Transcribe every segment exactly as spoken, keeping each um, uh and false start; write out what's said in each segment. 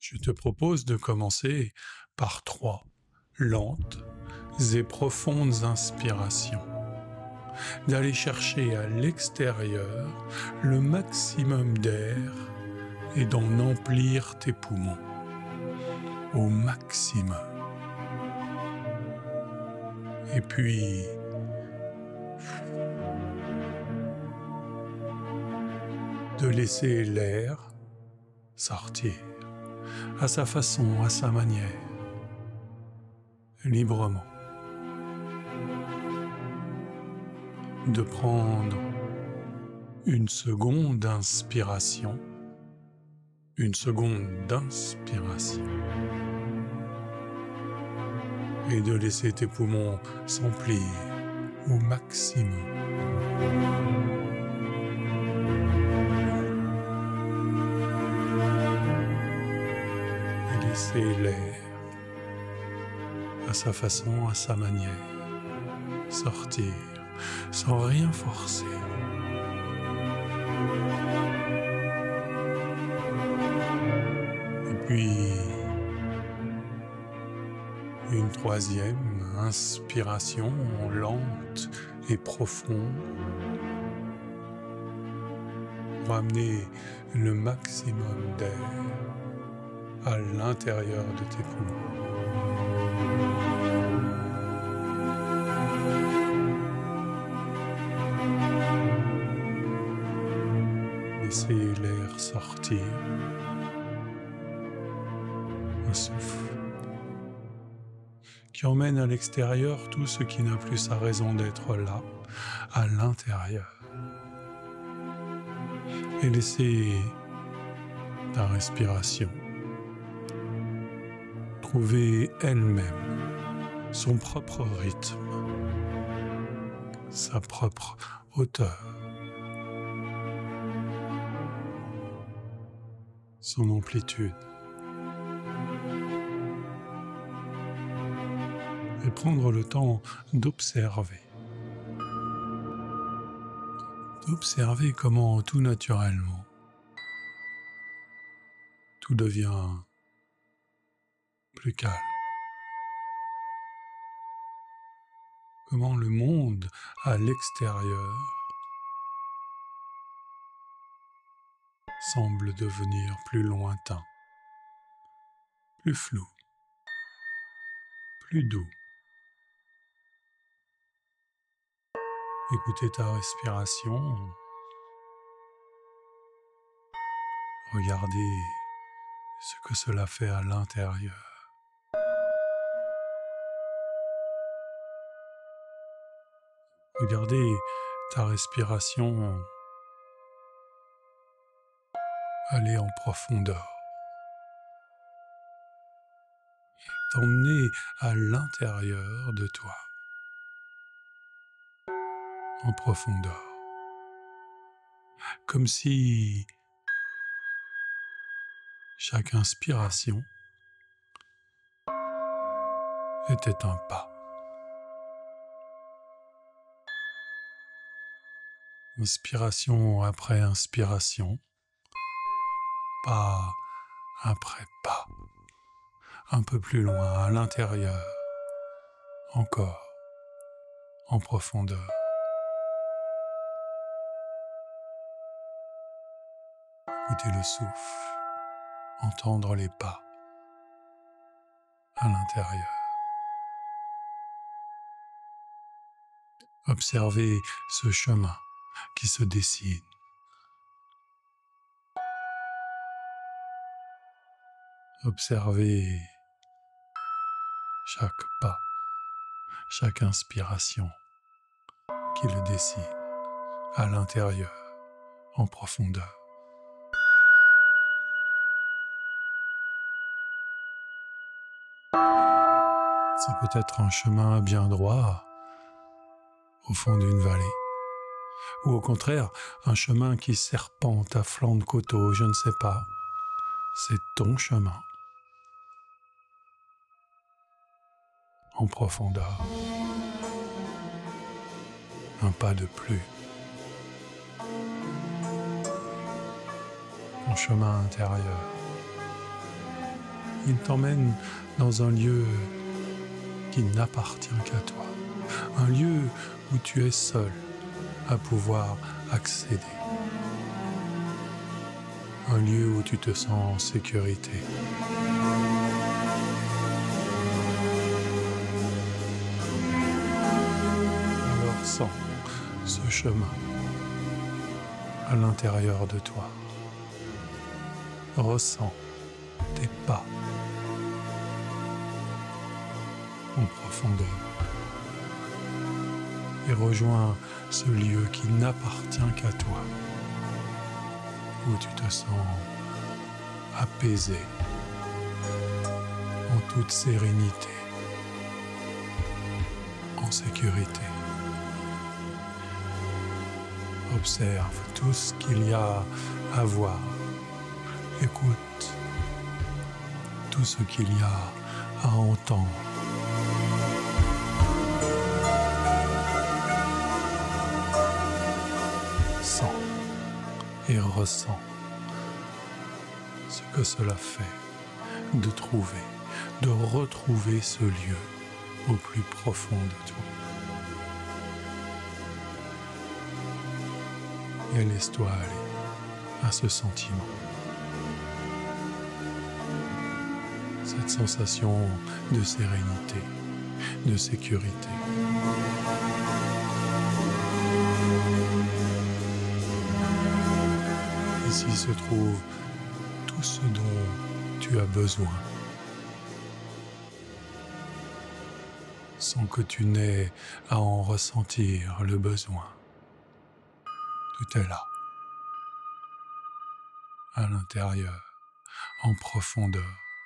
Je te propose de commencer par trois lentes et profondes inspirations, d'aller chercher à l'extérieur le maximum d'air et d'en emplir tes poumons au maximum. Et puis, de laisser l'air sortir à sa façon, à sa manière, librement. De prendre une seconde d'inspiration, une seconde d'inspiration, et de laisser tes poumons s'emplir au maximum. Et laisser l'air, à sa façon, à sa manière, sortir sans rien forcer. Et puis, une troisième inspiration lente et profonde pour amener le maximum d'air à l'intérieur de tes poumons. Laissez l'air sortir, un souffle qui emmène à l'extérieur tout ce qui n'a plus sa raison d'être là, à l'intérieur. Et laissez ta respiration trouver elle-même son propre rythme, sa propre hauteur, son amplitude. Et prendre le temps d'observer. D'observer comment tout naturellement, tout devient plus calme. Comment le monde à l'extérieur semble devenir plus lointain, plus flou, plus doux. Écoutez ta respiration, regardez ce que cela fait à l'intérieur. Regardez ta respiration aller en profondeur, t'emmener à l'intérieur de toi, en profondeur, comme si chaque inspiration était un pas. Inspiration après inspiration, pas après pas, un peu plus loin, à l'intérieur, encore, en profondeur. Écoutez le souffle, entendre les pas à l'intérieur. Observez ce chemin qui se dessine. Observez chaque pas, chaque inspiration qui le dessine à l'intérieur, en profondeur. C'est peut-être un chemin bien droit au fond d'une vallée, ou au contraire, un chemin qui serpente à flanc de coteau, je ne sais pas. C'est ton chemin, en profondeur. Un pas de plus. Ton chemin intérieur. Il t'emmène dans un lieu qui n'appartient qu'à toi. Un lieu où tu es seul à pouvoir accéder. Un lieu où tu te sens en sécurité. Alors sens ce chemin à l'intérieur de toi. Ressens tes pas en profondeur et rejoins ce lieu qui n'appartient qu'à toi, où tu te sens apaisé en toute sérénité, en sécurité. Observe tout ce qu'il y a à voir. Écoute tout ce qu'il y a à entendre. Sens et ressens ce que cela fait de trouver, de retrouver ce lieu au plus profond de toi. Et laisse-toi aller à ce sentiment. Cette sensation de sérénité, de sécurité. Ici se trouve tout ce dont tu as besoin, sans que tu n'aies à en ressentir le besoin. Tout est là, à l'intérieur, en profondeur.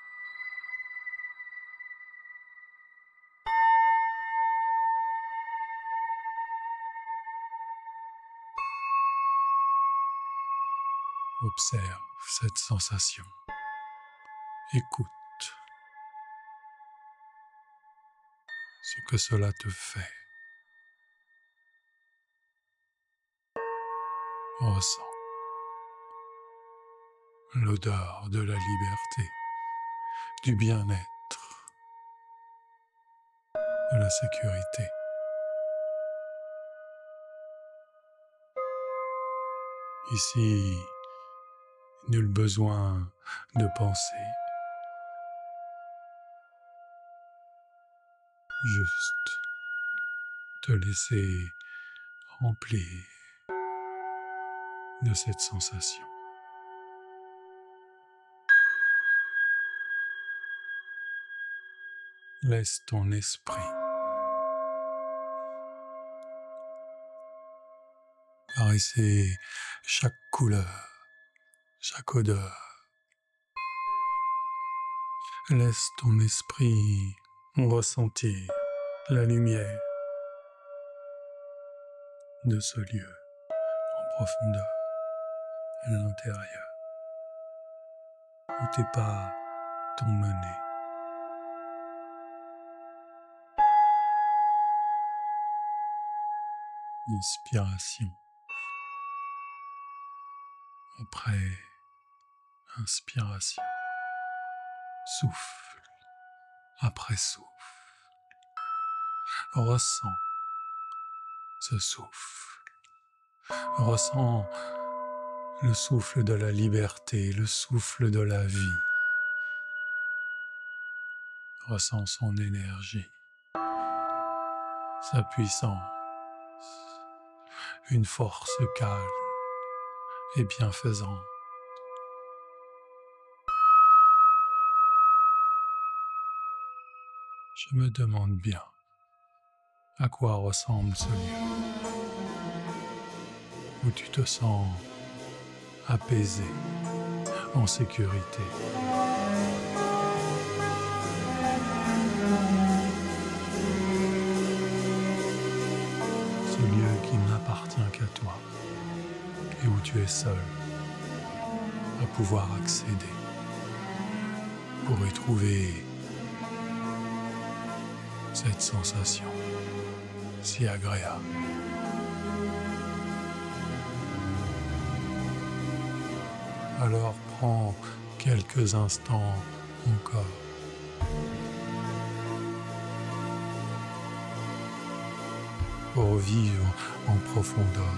Observe cette sensation. Écoute ce que cela te fait. Ressens l'odeur de la liberté, du bien-être, de la sécurité. Ici, nul besoin de penser, juste te laisser remplir de cette sensation. Laisse ton esprit caresser chaque couleur, chaque odeur. Laisse ton esprit ressentir la lumière de ce lieu en profondeur, à l'intérieur, où tes pas t'ont mené. Inspiration après inspiration, souffle après souffle. Ressens ce souffle. Ressens le souffle de la liberté, le souffle de la vie. Ressens son énergie, sa puissance, une force calme et bienfaisante. Je me demande bien à quoi ressemble ce lieu, où tu te sens apaisé, en sécurité. Ce lieu qui n'appartient qu'à toi et où tu es seul à pouvoir accéder pour y trouver cette sensation si agréable. Alors prends quelques instants encore. Pour vivre en profondeur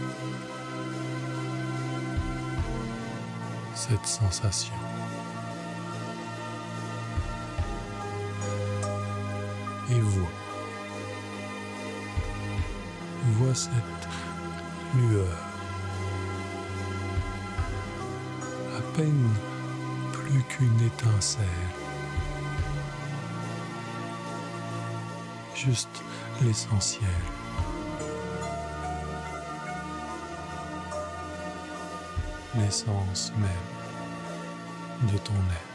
cette sensation. Et vois, vois cette lueur, à peine plus qu'une étincelle, juste l'essentiel. L'essence même de ton être.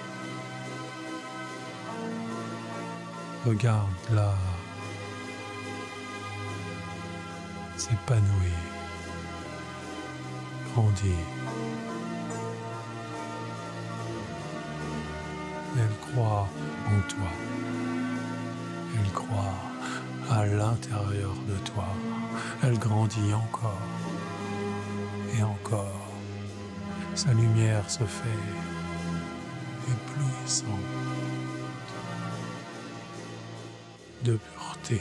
Regarde-la s'épanouir, grandir. Elle croit en toi. Elle croit à l'intérieur de toi. Elle grandit encore et encore. Sa lumière se fait éblouissante de pureté.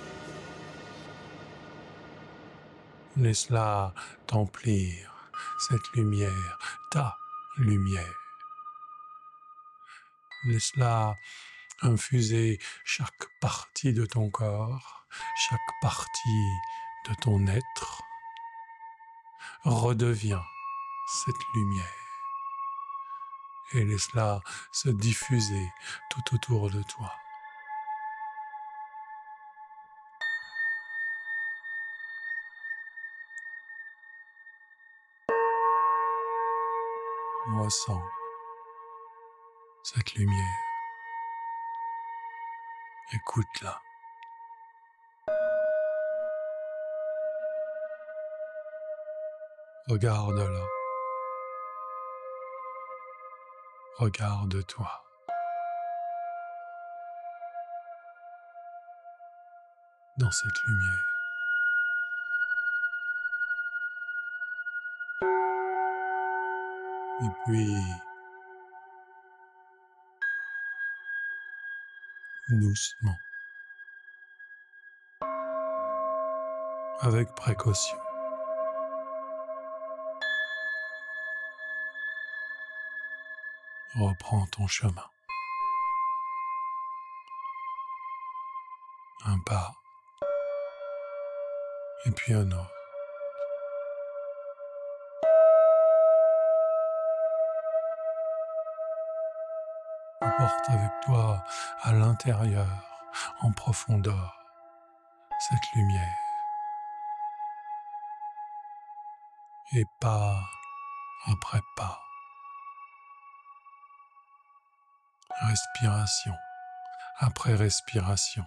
Laisse-la t'emplir, cette lumière, ta lumière. Laisse-la infuser chaque partie de ton corps, chaque partie de ton être. Redeviens cette lumière et laisse-la se diffuser tout autour de toi. Ressens cette lumière, écoute-la. Regarde-la. Regarde-toi. Dans cette lumière. Et puis, doucement, avec précaution, reprends ton chemin. Un pas, et puis un autre. Emporte avec toi à l'intérieur, en profondeur, cette lumière. Et pas après pas. Respiration après respiration.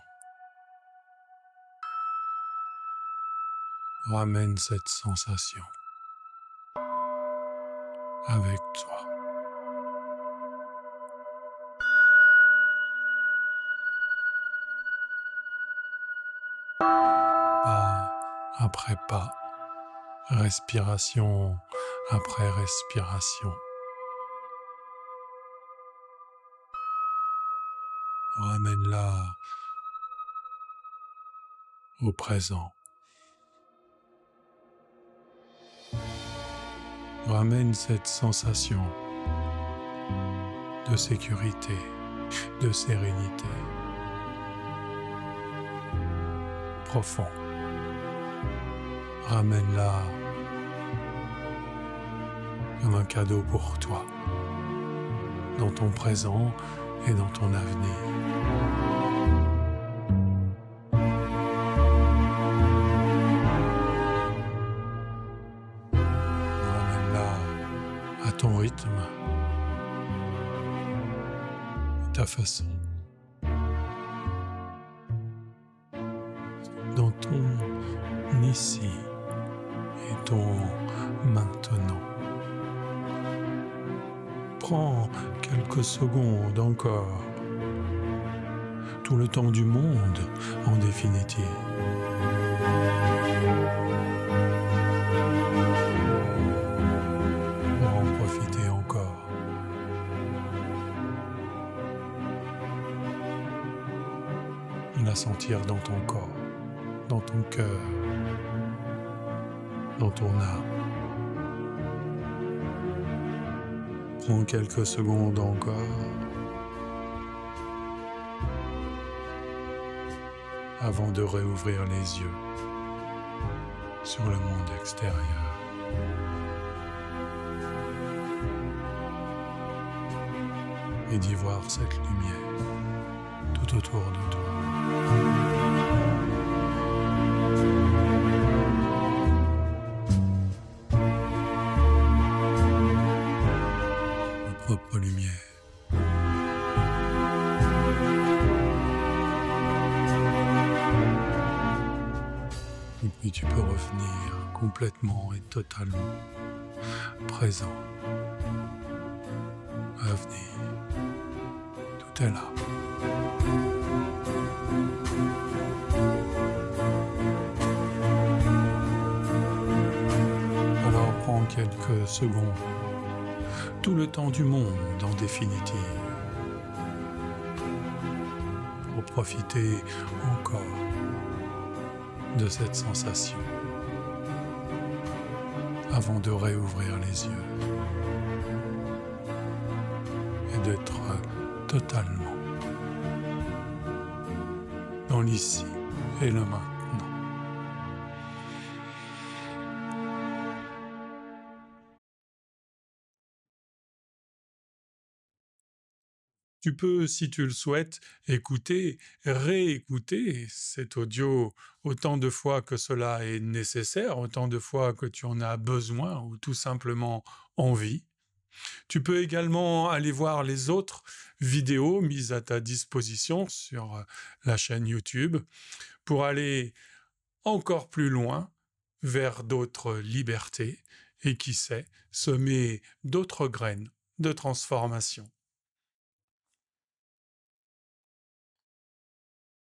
Ramène cette sensation avec toi. Pas après pas, respiration après respiration. Ramène-la au présent. Ramène cette sensation de sécurité, de sérénité. Profond. Ramène-la comme un cadeau pour toi, dans ton présent et dans ton avenir. Ramène-la à ton rythme, ta façon, dans ton ici et ton maintenant. Prends quelques secondes encore, tout le temps du monde en définitive. Pour en profiter encore. la sentir dans ton corps, dans ton cœur, dans ton âme. Prends quelques secondes encore avant de réouvrir les yeux sur le monde extérieur. Et d'y voir cette lumière tout autour de toi. Ta propre lumière. Et puis tu peux revenir complètement et totalement présent à venir. Tout est là. Alors prends quelques secondes, tout le temps du monde en définitive, pour profiter encore de cette sensation avant de réouvrir les yeux et d'être totalement dans l'ici et le maintenant. Tu peux, si tu le souhaites, écouter, réécouter cet audio autant de fois que cela est nécessaire, autant de fois que tu en as besoin ou tout simplement envie. Tu peux également aller voir les autres vidéos mises à ta disposition sur la chaîne YouTube pour aller encore plus loin vers d'autres libertés et qui sait, semer d'autres graines de transformation.